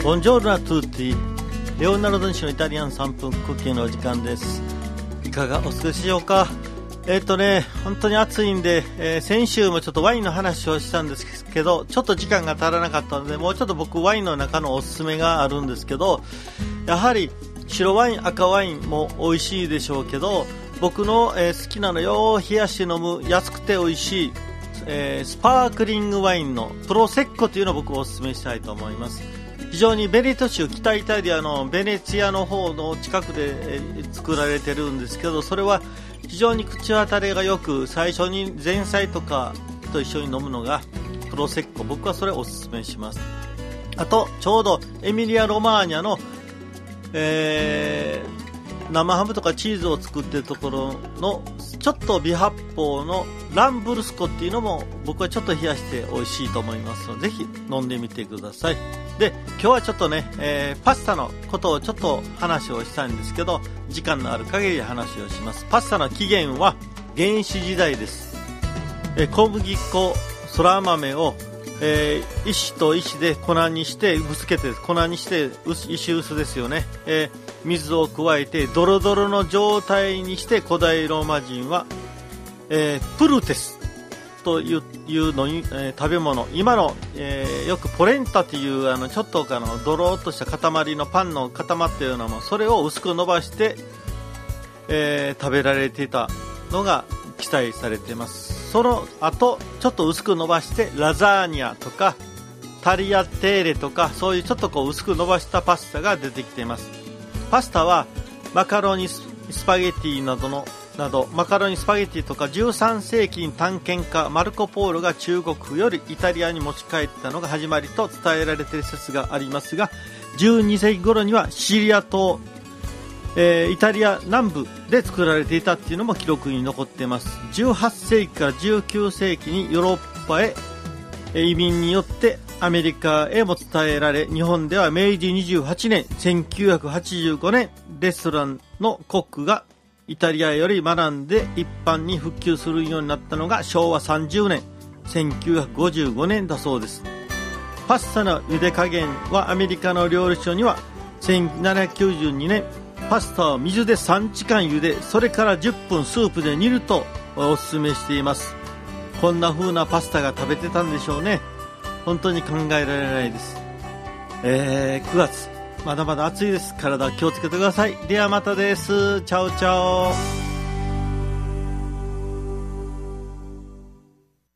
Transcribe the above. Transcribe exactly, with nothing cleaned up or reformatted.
ボンジョルノアトゥーティレオナルド西のイタリアンさんぷんクッキングのお時間です。いかがお過ごしでしょうか。えっとね本当に暑いんで、えー、先週もちょっとワインの話をしたんですけど、ちょっと時間が足らなかったので、もうちょっと僕ワインの中のおすすめがあるんですけど、やはり白ワイン赤ワインも美味しいでしょうけど、僕の、えー、好きなのよ冷やして飲む安くて美味しい、えー、スパークリングワインのプロセッコというのを僕おすすめしたいと思います。非常にベネト州北イタリアのベネチアの方の近くで、えー、作られてるんですけど、それは非常に口当たりがよく、最初に前菜とかと一緒に飲むのがプロセッコ、僕はそれをおすすめします。あとちょうどエミリア・ロマーニャの、えー生ハムとかチーズを作っているところのちょっと微発泡のランブルスコっていうのも僕はちょっと冷やして美味しいと思いますので、ぜひ飲んでみてください。で今日はちょっとね、えー、パスタのことをちょっと話をしたいんですけど、時間のある限り話をします。パスタの起源は原始時代です。えー、小麦粉、そら豆をえー、石と石で粉にしてぶつけて粉にして石臼ですよね、えー、水を加えてドロドロの状態にして、古代ローマ人は、えー、プルテスという、いうのに、えー、食べ物、今の、えー、よくポレンタというあのちょっとあのドローっとした塊のパンの固まったようなもの、それを薄く伸ばして、えー、食べられていたのが記載されています。その後ちょっと薄く伸ばしてラザーニャとかタリアテーレとか、そういうちょっとこう薄く伸ばしたパスタが出てきています。パスタはマカロニスパゲティなどのなどマカロニスパゲティとかじゅうさん世紀に探検家マルコ・ポーロが中国よりイタリアに持ち帰ったのが始まりと伝えられている説がありますが、じゅうに世紀頃にはシリア島、えー、イタリア南部で作られていたっていうのも記録に残っています。じゅうはっ世紀からじゅうきゅう世紀にヨーロッパへ移民によってアメリカへも伝えられ、日本では明治にじゅうはちねんせんきゅうひゃくはちじゅうごねんレストランのコックがイタリアより学んで一般に普及するようになったのがしょうわさんじゅうねんせんきゅうひゃくごじゅうごねんだそうです。パスタの茹で加減はアメリカの料理書にはせんななひゃくきゅうじゅうにねんパスタを水でさんじかん茹で、それからじゅっぷんスープで煮るとおすすめしています。こんな風なパスタが食べてたんでしょうね。本当に考えられないです。えー、くがつまだまだ暑いです。体気をつけてください。ではまたです。チャオチャオ。